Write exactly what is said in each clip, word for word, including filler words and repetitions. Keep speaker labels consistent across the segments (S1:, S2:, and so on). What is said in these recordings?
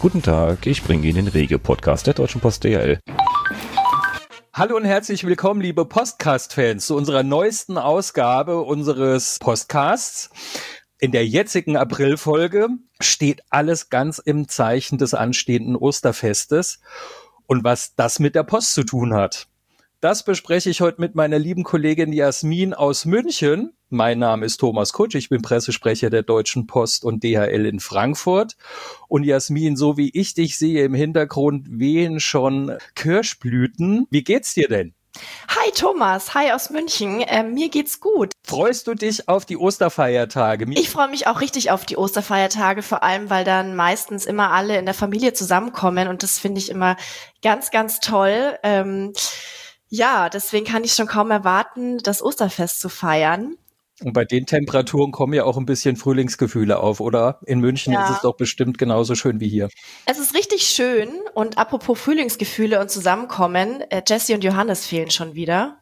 S1: Guten Tag, ich bringe Ihnen den Rege-Podcast der Deutschen Post D H L.
S2: Hallo und herzlich willkommen, liebe Postcast-Fans, zu unserer neuesten Ausgabe unseres Postcasts. In der jetzigen Aprilfolge steht alles ganz im Zeichen des anstehenden Osterfestes und was das mit der Post zu tun hat. Das bespreche ich heute mit meiner lieben Kollegin Jasmin aus München. Mein Name ist Thomas Kutsch, ich bin Pressesprecher der Deutschen Post und D H L in Frankfurt. Und Jasmin, so wie ich dich sehe im Hintergrund, wehen schon Kirschblüten. Wie geht's dir denn?
S3: Hi Thomas, hi aus München. Äh, mir geht's gut.
S2: Freust du dich auf die Osterfeiertage?
S3: Ich freue mich auch richtig auf die Osterfeiertage, vor allem, weil dann meistens immer alle in der Familie zusammenkommen und das finde ich immer ganz, ganz toll. Ähm, ja, deswegen kann ich schon kaum erwarten, das Osterfest zu feiern.
S2: Und bei den Temperaturen kommen ja auch ein bisschen Frühlingsgefühle auf, oder? In München ja. Ist es doch bestimmt genauso schön wie hier.
S3: Es ist richtig schön und apropos Frühlingsgefühle und Zusammenkommen, äh, Jessie und Johannes fehlen schon wieder.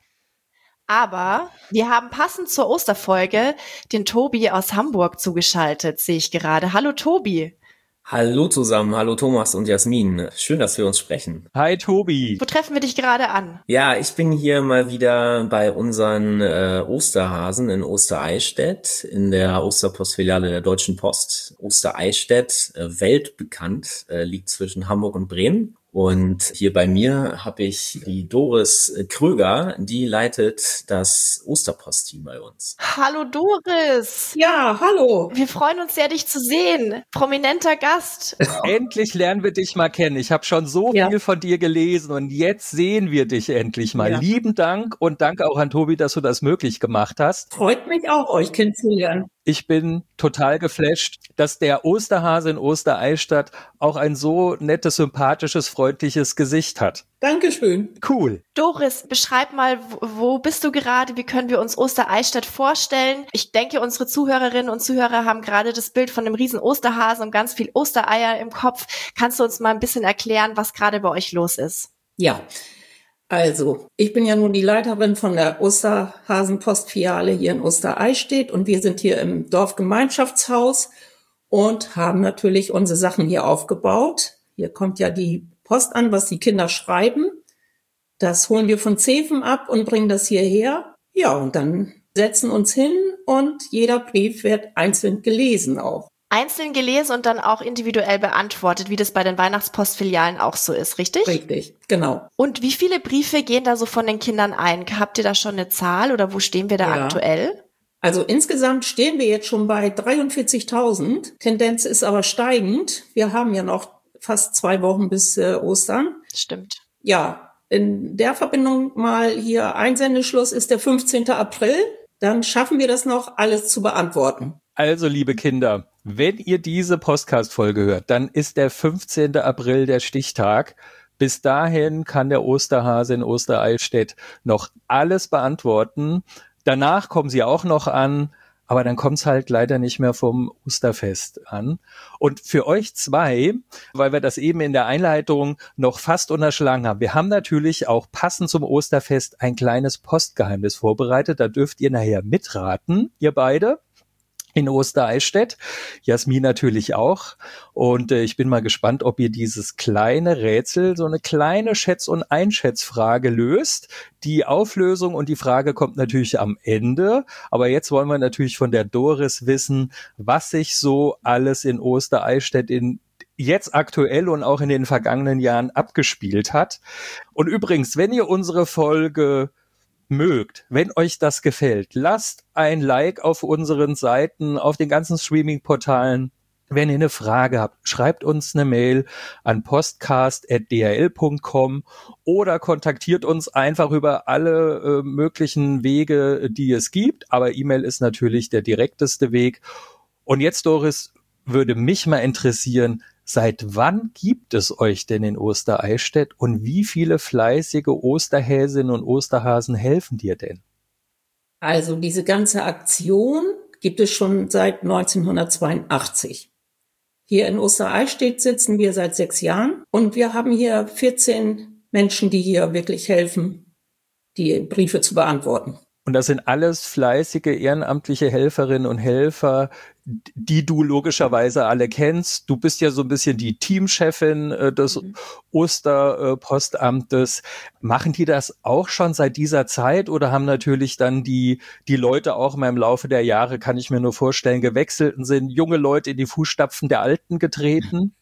S3: Aber wir haben passend zur Osterfolge den Tobi aus Hamburg zugeschaltet, sehe ich gerade. Hallo Tobi.
S4: Hallo zusammen, hallo Thomas und Jasmin. Schön, dass wir uns sprechen.
S2: Hi Tobi.
S3: Wo treffen wir dich gerade an?
S4: Ja, ich bin hier mal wieder bei unseren äh, Osterhasen in Ostereichstätt, in der Osterpostfiliale der Deutschen Post. Ostereichstätt, äh, weltbekannt, äh, liegt zwischen Hamburg und Bremen. Und hier bei mir habe ich die Doris Kröger, die leitet das Osterpost-Team bei uns.
S3: Hallo Doris!
S5: Ja, hallo!
S3: Wir freuen uns sehr, dich zu sehen. Prominenter Gast.
S2: Endlich lernen wir dich mal kennen. Ich habe schon so ja. viel von dir gelesen und jetzt sehen wir dich endlich mal. Ja. Lieben Dank und danke auch an Tobi, dass du das möglich gemacht hast.
S5: Freut mich auch, euch kennenzulernen.
S2: Ich bin total geflasht, dass der Osterhase in Ostereichstätt auch ein so nettes, sympathisches, freundliches Gesicht hat.
S5: Dankeschön.
S2: Cool.
S3: Doris, beschreib mal, wo bist du gerade? Wie können wir uns Ostereichstätt vorstellen? Ich denke, unsere Zuhörerinnen und Zuhörer haben gerade das Bild von einem riesen Osterhasen und ganz viel Ostereier im Kopf. Kannst du uns mal ein bisschen erklären, was gerade bei euch los ist?
S5: Ja. Also, ich bin ja nun die Leiterin von der Osterhasen-Postfiliale hier in Ostereichstätt und wir sind hier im Dorfgemeinschaftshaus und haben natürlich unsere Sachen hier aufgebaut. Hier kommt ja die Post an, was die Kinder schreiben. Das holen wir von Zeven ab und bringen das hierher. Ja, und dann setzen uns hin und jeder Brief wird einzeln gelesen auch.
S3: Einzeln gelesen und dann auch individuell beantwortet, wie das bei den Weihnachtspostfilialen auch so ist, richtig?
S5: Richtig, genau.
S3: Und wie viele Briefe gehen da so von den Kindern ein? Habt ihr da schon eine Zahl oder wo stehen wir da ja. aktuell?
S5: Also insgesamt stehen wir jetzt schon bei dreiundvierzigtausend. Tendenz ist aber steigend. Wir haben ja noch fast zwei Wochen bis äh, Ostern.
S3: Stimmt.
S5: Ja, in der Verbindung mal hier Einsendeschluss ist der fünfzehnten April. Dann schaffen wir das noch, alles zu beantworten.
S2: Also, liebe Kinder, wenn ihr diese Podcast-Folge hört, dann ist der fünfzehnten April der Stichtag. Bis dahin kann der Osterhase in Ostereichstätt noch alles beantworten. Danach kommen sie auch noch an, aber dann kommt es halt leider nicht mehr vom Osterfest an. Und für euch zwei, weil wir das eben in der Einleitung noch fast unterschlagen haben, wir haben natürlich auch passend zum Osterfest ein kleines Postgeheimnis vorbereitet. Da dürft ihr nachher mitraten, ihr beide. In Ostereichstätt, Jasmin natürlich auch. Und äh, ich bin mal gespannt, ob ihr dieses kleine Rätsel, so eine kleine Schätz- und Einschätzfrage löst. Die Auflösung und die Frage kommt natürlich am Ende. Aber jetzt wollen wir natürlich von der Doris wissen, was sich so alles in Ostereichstätt in jetzt aktuell und auch in den vergangenen Jahren abgespielt hat. Und übrigens, wenn ihr unsere Folge mögt, wenn euch das gefällt, lasst ein Like auf unseren Seiten, auf den ganzen Streaming-Portalen. Wenn ihr eine Frage habt, schreibt uns eine Mail an postcast at d h l punkt com oder kontaktiert uns einfach über alle äh, möglichen Wege, die es gibt. Aber E-Mail ist natürlich der direkteste Weg. Und jetzt, Doris, würde mich mal interessieren, seit wann gibt es euch denn in Ostereichstätt und wie viele fleißige Osterhäsinnen und Osterhasen helfen dir denn?
S5: Also diese ganze Aktion gibt es schon seit neunzehnhundertzweiundachtzig. Hier in Ostereichstätt sitzen wir seit sechs Jahren und wir haben hier vierzehn Menschen, die hier wirklich helfen, die Briefe zu beantworten.
S2: Und das sind alles fleißige ehrenamtliche Helferinnen und Helfer, die du logischerweise alle kennst. Du bist ja so ein bisschen die Teamchefin äh, des mhm. Osterpostamtes. Machen die das auch schon seit dieser Zeit oder haben natürlich dann die die Leute auch mal im Laufe der Jahre, kann ich mir nur vorstellen, gewechselt und sind junge Leute in die Fußstapfen der Alten getreten?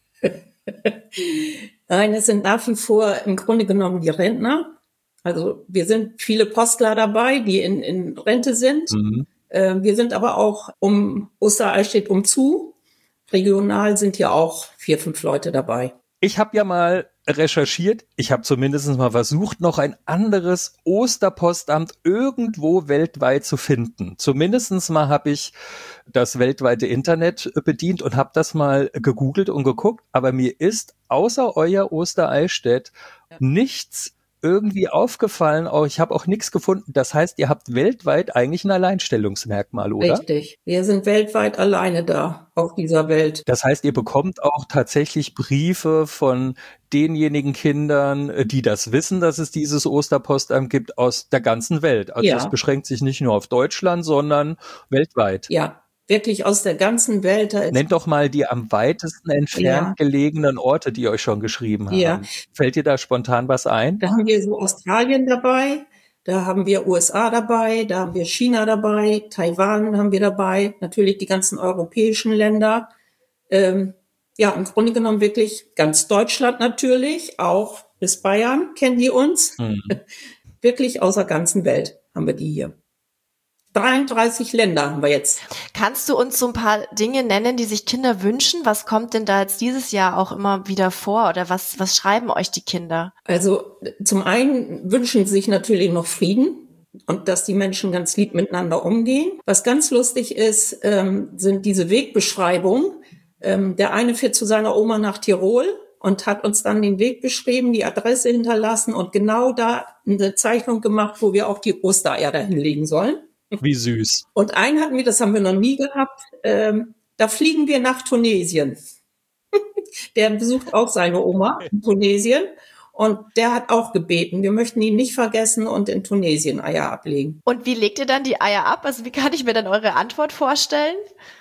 S5: Nein, es sind nach wie vor im Grunde genommen die Rentner. Also wir sind viele Postler dabei, die in, in Rente sind. Mhm. Äh, wir sind aber auch um Oster-Eichstätt umzu. Regional sind ja auch vier, fünf Leute dabei.
S2: Ich habe ja mal recherchiert, ich habe zumindest mal versucht, noch ein anderes Osterpostamt irgendwo weltweit zu finden. Zumindest mal habe ich das weltweite Internet bedient und habe das mal gegoogelt und geguckt. Aber mir ist außer euer Oster-Eichstätt ja. nichts irgendwie aufgefallen, auch ich habe auch nichts gefunden. Das heißt, ihr habt weltweit eigentlich ein Alleinstellungsmerkmal, oder?
S5: Richtig. Wir sind weltweit alleine da auf dieser Welt.
S2: Das heißt, ihr bekommt auch tatsächlich Briefe von denjenigen Kindern, die das wissen, dass es dieses Osterpostamt gibt, aus der ganzen Welt. Also es ja. beschränkt sich nicht nur auf Deutschland, sondern weltweit.
S5: Ja. Wirklich aus der ganzen Welt.
S2: Nennt doch mal die am weitesten entfernt ja. gelegenen Orte, die euch schon geschrieben haben. Ja. Fällt dir da spontan was ein?
S5: Da haben wir so Australien dabei, da haben wir U S A dabei, da haben wir China dabei, Taiwan haben wir dabei, natürlich die ganzen europäischen Länder. Ähm, ja, im Grunde genommen wirklich ganz Deutschland natürlich, auch bis Bayern kennen die uns. Mhm. Wirklich aus der ganzen Welt haben wir die hier. dreiunddreißig Länder haben wir jetzt.
S3: Kannst du uns so ein paar Dinge nennen, die sich Kinder wünschen? Was kommt denn da jetzt dieses Jahr auch immer wieder vor? Oder was, was schreiben euch die Kinder?
S5: Also zum einen wünschen sie sich natürlich noch Frieden und dass die Menschen ganz lieb miteinander umgehen. Was ganz lustig ist, ähm, sind diese Wegbeschreibungen. Ähm, der eine fährt zu seiner Oma nach Tirol und hat uns dann den Weg beschrieben, die Adresse hinterlassen und genau da eine Zeichnung gemacht, wo wir auch die Ostereier da hinlegen sollen.
S2: Wie süß.
S5: Und einen hatten wir, das haben wir noch nie gehabt, ähm, da fliegen wir nach Tunesien. Der besucht auch seine Oma in Tunesien und der hat auch gebeten, wir möchten ihn nicht vergessen und in Tunesien Eier ablegen.
S3: Und wie legt ihr dann die Eier ab? Also wie kann ich mir dann eure Antwort vorstellen?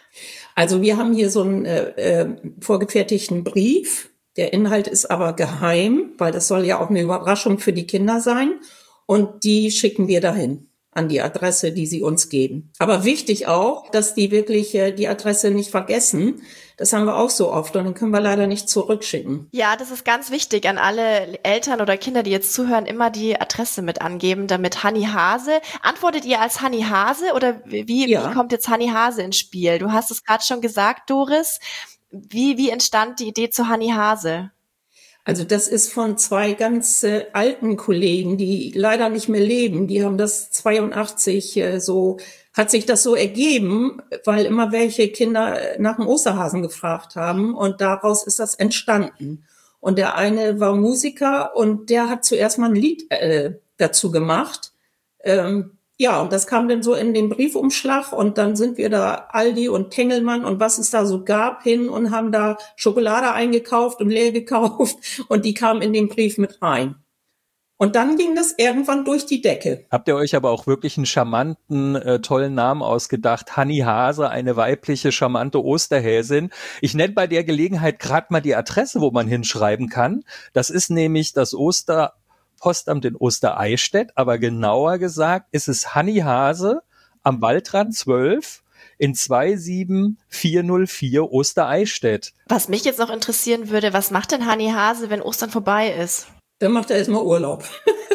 S5: Also wir haben hier so einen äh, äh, vorgefertigten Brief. Der Inhalt ist aber geheim, weil das soll ja auch eine Überraschung für die Kinder sein. Und die schicken wir dahin. An die Adresse, die sie uns geben. Aber wichtig auch, dass die wirklich äh, die Adresse nicht vergessen. Das haben wir auch so oft und dann können wir leider nicht zurückschicken.
S3: Ja, das ist ganz wichtig. An alle Eltern oder Kinder, die jetzt zuhören, immer die Adresse mit angeben, damit Hanni Hase. Antwortet ihr als Hanni Hase oder wie, ja. wie kommt jetzt Hanni Hase ins Spiel? Du hast es gerade schon gesagt, Doris. Wie, wie entstand die Idee zu Hanni Hase?
S5: Also das ist von zwei ganz äh, alten Kollegen, die leider nicht mehr leben. Die haben das zweiundachtzig äh, so, hat sich das so ergeben, weil immer welche Kinder nach dem Osterhasen gefragt haben und daraus ist das entstanden. Und der eine war Musiker und der hat zuerst mal ein Lied äh, dazu gemacht. Ähm, Ja, und das kam dann so in den Briefumschlag und dann sind wir da Aldi und Tengelmann und was es da so gab hin und haben da Schokolade eingekauft und leer gekauft und die kamen in den Brief mit rein. Und dann ging das irgendwann durch die Decke.
S2: Habt ihr euch aber auch wirklich einen charmanten, äh, tollen Namen ausgedacht? Hanni Hase, eine weibliche, charmante Osterhäsin. Ich nenne bei der Gelegenheit gerade mal die Adresse, wo man hinschreiben kann. Das ist nämlich das Oster Postamt in Oster-Eichstätt, aber genauer gesagt ist es Hanni Hase am Waldrand zwölf in zwei sieben vier null vier Oster-Eichstätt.
S3: Was mich jetzt noch interessieren würde, was macht denn Hanni Hase, wenn Ostern vorbei ist?
S5: Dann macht er erstmal Urlaub.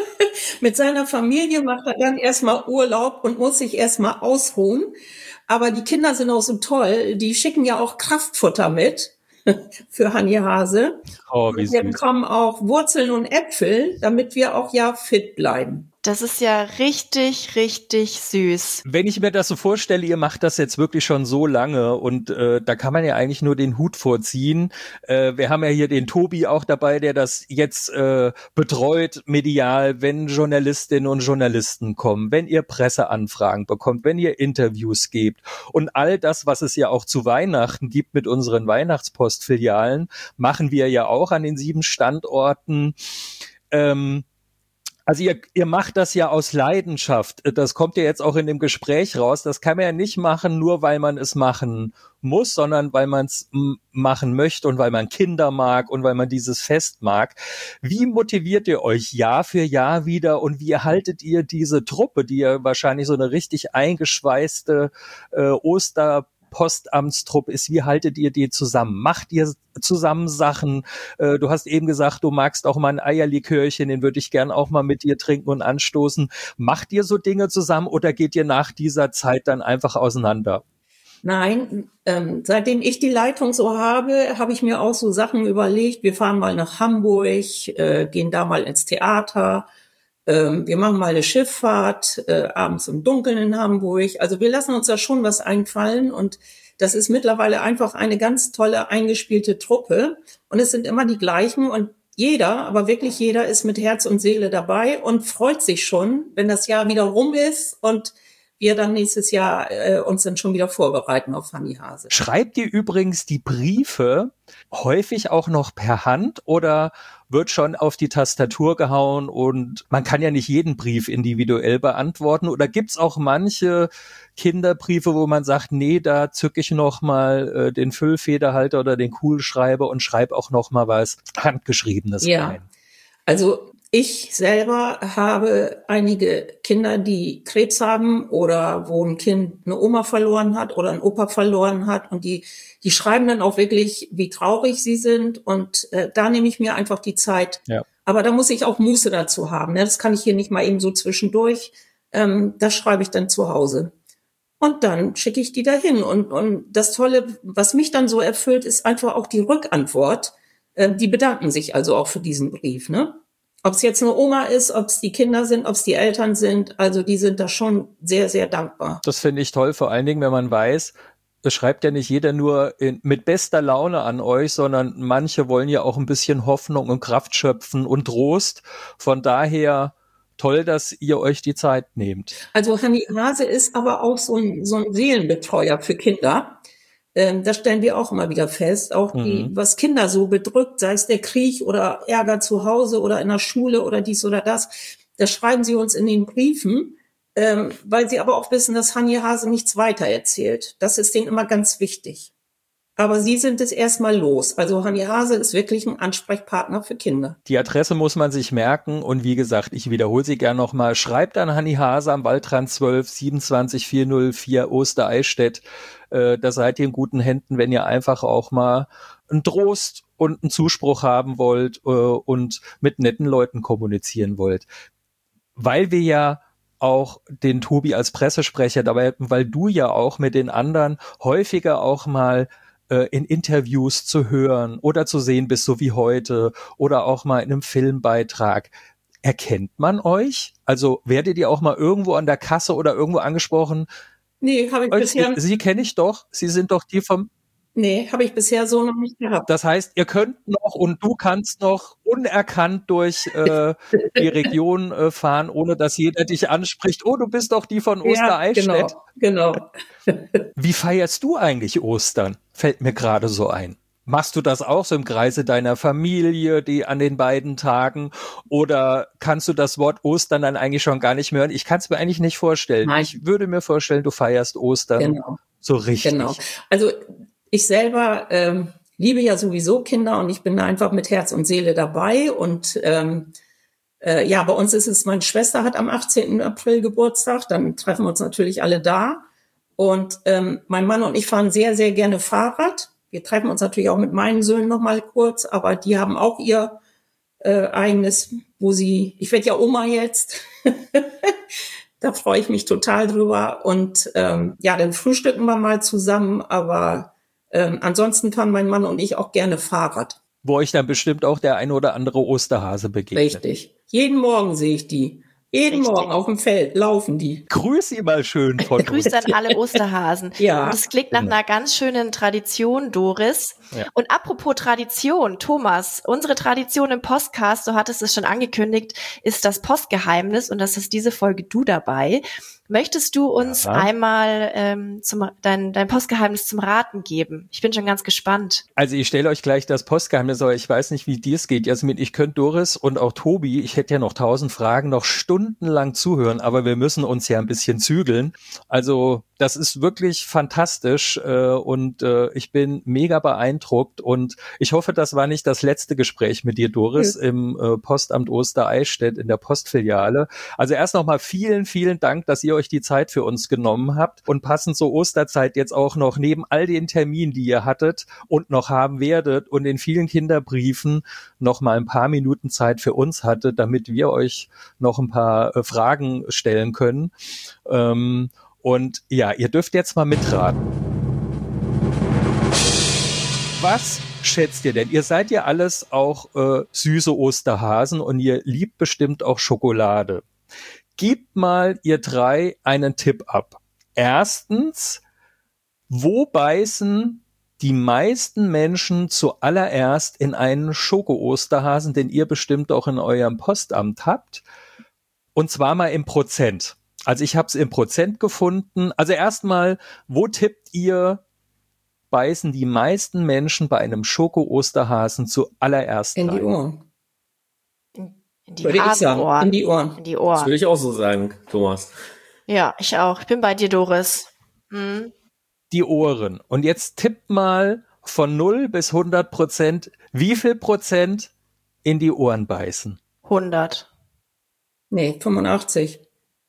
S5: Mit seiner Familie macht er dann erstmal Urlaub und muss sich erstmal ausruhen. Aber die Kinder sind auch so toll, die schicken ja auch Kraftfutter mit. Für Hanni Hase.
S2: Oh, wie süß.
S5: Wir bekommen auch Wurzeln und Äpfel, damit wir auch ja fit bleiben.
S3: Das ist ja richtig, richtig süß.
S2: Wenn ich mir das so vorstelle, ihr macht das jetzt wirklich schon so lange und äh, da kann man ja eigentlich nur den Hut vorziehen. Äh, wir haben ja hier den Tobi auch dabei, der das jetzt äh, betreut medial, wenn Journalistinnen und Journalisten kommen, wenn ihr Presseanfragen bekommt, wenn ihr Interviews gebt und all das, was es ja auch zu Weihnachten gibt mit unseren Weihnachtspostfilialen, machen wir ja auch an den sieben Standorten. Ähm, Also ihr, ihr macht das ja aus Leidenschaft. Das kommt ja jetzt auch in dem Gespräch raus. Das kann man ja nicht machen, nur weil man es machen muss, sondern weil man es m- machen möchte und weil man Kinder mag und weil man dieses Fest mag. Wie motiviert ihr euch Jahr für Jahr wieder und wie erhaltet ihr diese Truppe, die ja wahrscheinlich so eine richtig eingeschweißte äh, Oster Postamtstrupp ist, wie haltet ihr die zusammen? Macht ihr zusammen Sachen? Äh, du hast eben gesagt, du magst auch mal ein Eierlikörchen, den würde ich gern auch mal mit dir trinken und anstoßen. Macht ihr so Dinge zusammen oder geht ihr nach dieser Zeit dann einfach auseinander?
S5: Nein, ähm, seitdem ich die Leitung so habe, habe ich mir auch so Sachen überlegt. Wir fahren mal nach Hamburg, äh, gehen da mal ins Theater. Ähm, wir machen mal eine Schifffahrt, äh, abends im Dunkeln in Hamburg. Also wir lassen uns da schon was einfallen und das ist mittlerweile einfach eine ganz tolle eingespielte Truppe und es sind immer die gleichen und jeder, aber wirklich jeder ist mit Herz und Seele dabei und freut sich schon, wenn das Jahr wieder rum ist und wir dann nächstes Jahr äh, uns dann schon wieder vorbereiten auf Hanni Hase.
S2: Schreibt ihr übrigens die Briefe häufig auch noch per Hand oder wird schon auf die Tastatur gehauen und man kann ja nicht jeden Brief individuell beantworten oder gibt's auch manche Kinderbriefe, wo man sagt, nee, da zücke ich noch mal äh, den Füllfederhalter oder den Kugelschreiber und schreibe auch noch mal was Handgeschriebenes
S5: ja.
S2: rein.
S5: Also ich selber habe einige Kinder, die Krebs haben oder wo ein Kind eine Oma verloren hat oder ein Opa verloren hat und die die schreiben dann auch wirklich, wie traurig sie sind und äh, da nehme ich mir einfach die Zeit.
S2: Ja.
S5: Aber da muss ich auch Muße dazu haben. Ne? Das kann ich hier nicht mal eben so zwischendurch. Ähm, das schreibe ich dann zu Hause. Und dann schicke ich die dahin. Und, und das Tolle, was mich dann so erfüllt, ist einfach auch die Rückantwort. Äh, die bedanken sich also auch für diesen Brief, ne? Ob es jetzt eine Oma ist, ob es die Kinder sind, ob es die Eltern sind, also die sind da schon sehr, sehr dankbar.
S2: Das finde ich toll, vor allen Dingen, wenn man weiß, es schreibt ja nicht jeder nur in, mit bester Laune an euch, sondern manche wollen ja auch ein bisschen Hoffnung und Kraft schöpfen und Trost. Von daher toll, dass ihr euch die Zeit nehmt.
S5: Also Hanni Hase ist aber auch so ein, so ein Seelenbetreuer für Kinder. Ähm, das stellen wir auch immer wieder fest. Auch die,
S2: Mhm.
S5: was Kinder so bedrückt, sei es der Krieg oder Ärger zu Hause oder in der Schule oder dies oder das, das schreiben sie uns in den Briefen, ähm, weil sie aber auch wissen, dass Hanni Hase nichts weitererzählt. Das ist denen immer ganz wichtig. Aber sie sind es erstmal los. Also Hanni Hase ist wirklich ein Ansprechpartner für Kinder.
S2: Die Adresse muss man sich merken und wie gesagt, ich wiederhole sie gern nochmal. Schreibt an Hanni Hase am Waldrand zwölf siebenundzwanzig vierhundertvier Oster-Eichstätt. Äh, da seid ihr in guten Händen, wenn ihr einfach auch mal einen Trost und einen Zuspruch haben wollt äh, und mit netten Leuten kommunizieren wollt. Weil wir ja auch den Tobi als Pressesprecher dabei, weil du ja auch mit den anderen häufiger auch mal äh, in Interviews zu hören oder zu sehen bist, so wie heute, oder auch mal in einem Filmbeitrag. Erkennt man euch? Also werdet ihr auch mal irgendwo an der Kasse oder irgendwo angesprochen?
S5: Nee, habe ich
S2: Euch,
S5: bisher,
S2: Sie kenne ich doch. Sie sind doch die vom...
S5: nee, habe ich bisher so noch nicht gehabt.
S2: Das heißt, ihr könnt noch und du kannst noch unerkannt durch äh, die Region äh, fahren, ohne dass jeder dich anspricht. Oh, du bist doch die von Oster-Eichstätt.
S5: Genau, genau.
S2: Wie feierst du eigentlich Ostern? Fällt mir gerade so ein. Machst du das auch so im Kreise deiner Familie, die an den beiden Tagen? Oder kannst du das Wort Ostern dann eigentlich schon gar nicht mehr hören? Ich kann es mir eigentlich nicht vorstellen.
S5: Nein.
S2: Ich würde mir vorstellen, du feierst Ostern
S5: Genau.
S2: so richtig.
S5: Genau. Also ich selber ähm, liebe ja sowieso Kinder und ich bin da einfach mit Herz und Seele dabei. Und ähm, äh, ja, bei uns ist es, meine Schwester hat am achtzehnten April Geburtstag, dann treffen wir uns natürlich alle da. Und ähm, mein Mann und ich fahren sehr, sehr gerne Fahrrad. Wir treffen uns natürlich auch mit meinen Söhnen noch mal kurz, aber die haben auch ihr äh, eigenes, wo sie, ich werde ja Oma jetzt, da freue ich mich total drüber. Und ähm, ja, dann frühstücken wir mal zusammen, aber ähm, ansonsten fahren mein Mann und ich auch gerne Fahrrad.
S2: Wo euch dann bestimmt auch der ein oder andere Osterhase begegnet.
S5: Richtig. Jeden Morgen sehe ich die. Jeden
S3: Richtig.
S5: Morgen auf dem Feld laufen die.
S2: Grüß sie mal schön von
S3: Grüßt an alle Osterhasen.
S5: Ja.
S3: Und das klingt nach einer ganz schönen Tradition, Doris.
S2: Ja.
S3: Und apropos Tradition, Thomas, unsere Tradition im Postcast, du hattest es schon angekündigt, ist das Postgeheimnis und das ist diese Folge du dabei. Möchtest du uns
S2: Ja.
S3: einmal ähm, zum, dein, dein Postgeheimnis zum Raten geben? Ich bin schon ganz gespannt.
S2: Also ich stelle euch gleich das Postgeheimnis, aber ich weiß nicht, wie dir es geht, Jasmin. Ich könnte Doris und auch Tobi, ich hätte ja noch tausend Fragen, noch stundenlang zuhören, aber wir müssen uns ja ein bisschen zügeln. Also das ist wirklich fantastisch äh, und äh, ich bin mega beeindruckt und ich hoffe, das war nicht das letzte Gespräch mit dir, Doris, mhm. im äh, Postamt Oster-Eichstätt in der Postfiliale. Also erst nochmal vielen, vielen Dank, dass ihr euch die Zeit für uns genommen habt und passend zur Osterzeit jetzt auch noch neben all den Terminen, die ihr hattet und noch haben werdet und in vielen Kinderbriefen noch mal ein paar Minuten Zeit für uns hattet, damit wir euch noch ein paar äh, Fragen stellen können. Ähm, und ja, ihr dürft jetzt mal mitraten. Was schätzt ihr denn? Ihr seid ja alles auch äh, süße Osterhasen und ihr liebt bestimmt auch Schokolade. Gebt mal ihr drei einen Tipp ab. Erstens, wo beißen die meisten Menschen zuallererst in einen Schoko-Osterhasen, den ihr bestimmt auch in eurem Postamt habt? Und zwar mal im Prozent. Also ich habe es im Prozent gefunden. Also erstmal, wo tippt ihr, beißen die meisten Menschen bei einem Schoko-Osterhasen zuallererst
S5: In
S2: rein?
S5: die Ohren.
S3: In die
S5: Würde ich sagen,
S3: Hasenohren.
S5: in die Ohren.
S3: In die
S4: Das
S3: Ohren.
S4: würde ich auch so sagen, Thomas.
S3: Ja, ich auch. Ich bin bei dir, Doris. Hm.
S2: Die Ohren. Und jetzt tippt mal von null bis hundert Prozent, wie viel Prozent in die Ohren beißen?
S3: hundert.
S5: Nee, fünfundachtzig.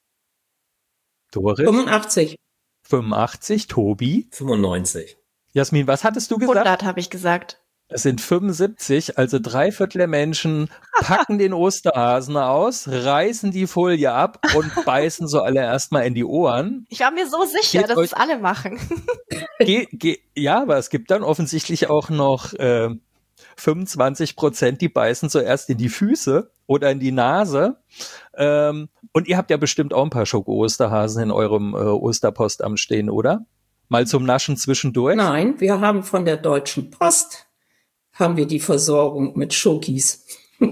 S2: Doris?
S5: fünfundachtzig.
S2: fünfundachtzig. Tobi?
S4: fünfundneunzig.
S2: Jasmin, was hattest du gesagt?
S3: hundert habe ich gesagt.
S2: Es sind fünfundsiebzig, also drei Viertel der Menschen packen den Osterhasen aus, reißen die Folie ab und beißen so alle erstmal in die Ohren.
S3: Ich war mir so sicher,
S2: Geht
S3: dass
S2: euch-
S3: es alle machen.
S2: Ge, ge, ja, aber es gibt dann offensichtlich auch noch äh, fünfundzwanzig Prozent, die beißen zuerst in die Füße oder in die Nase. Ähm, und ihr habt ja bestimmt auch ein paar Schoko-Osterhasen in eurem äh, Osterpostamt stehen, oder? Mal zum Naschen zwischendurch?
S5: Nein, wir haben von der Deutschen Post haben wir die Versorgung mit Schokis.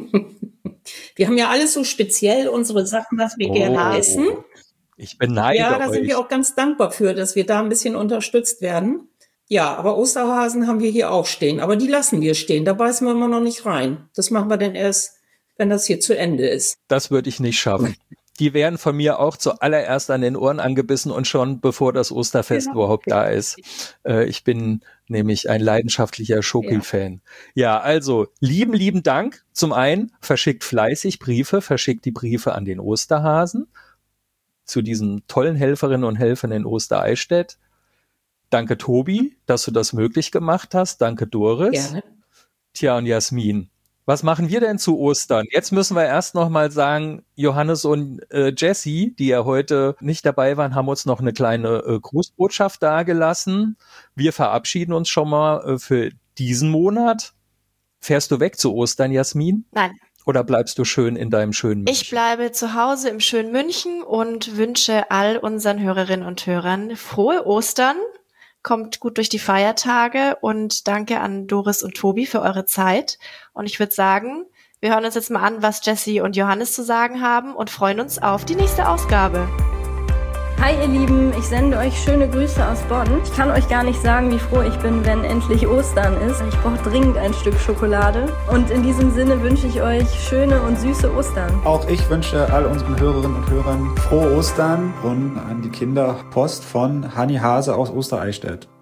S5: Wir haben ja alles so speziell, unsere Sachen, was wir
S2: Oh.
S5: gerne essen.
S2: Ich beneide
S5: Ja, da
S2: euch.
S5: sind wir auch ganz dankbar für, dass wir da ein bisschen unterstützt werden. Ja, aber Osterhasen haben wir hier auch stehen. Aber die lassen wir stehen. Da beißen wir immer noch nicht rein. Das machen wir dann erst, wenn das hier zu Ende ist.
S2: Das würde ich nicht schaffen. Die werden von mir auch zuallererst an den Ohren angebissen und schon bevor das Osterfest
S5: Ja.
S2: überhaupt da ist. Äh, ich bin nämlich ein leidenschaftlicher Schoki-Fan. Ja. ja, also lieben, lieben Dank. Zum einen verschickt fleißig Briefe, verschickt die Briefe an den Osterhasen zu diesen tollen Helferinnen und Helfern in Oster-Eichstätt. Danke, Tobi, dass du das möglich gemacht hast. Danke, Doris.
S5: Gerne.
S2: Tja, und Jasmin, was machen wir denn zu Ostern? Jetzt müssen wir erst noch mal sagen, Johannes und äh, Jessie, die ja heute nicht dabei waren, haben uns noch eine kleine äh, Grußbotschaft dagelassen. Wir verabschieden uns schon mal äh, für diesen Monat. Fährst du weg zu Ostern, Jasmin?
S3: Nein,
S2: Oder bleibst du schön in deinem schönen München?
S3: ich bleibe zu Hause im schönen München und wünsche all unseren Hörerinnen und Hörern frohe Ostern. Kommt gut durch die Feiertage und danke an Doris und Tobi für eure Zeit. Und ich würde sagen, wir hören uns jetzt mal an, was Jessie und Johannes zu sagen haben und freuen uns auf die nächste Ausgabe.
S6: Hi ihr Lieben, ich sende euch schöne Grüße aus Bonn. Ich kann euch gar nicht sagen, wie froh ich bin, wenn endlich Ostern ist. Ich brauche dringend ein Stück Schokolade. Und in diesem Sinne wünsche ich euch schöne und süße Ostern.
S7: Auch ich wünsche all unseren Hörerinnen und Hörern frohe Ostern und an die Kinderpost von Hanni Hase aus Oster-Eichstätt.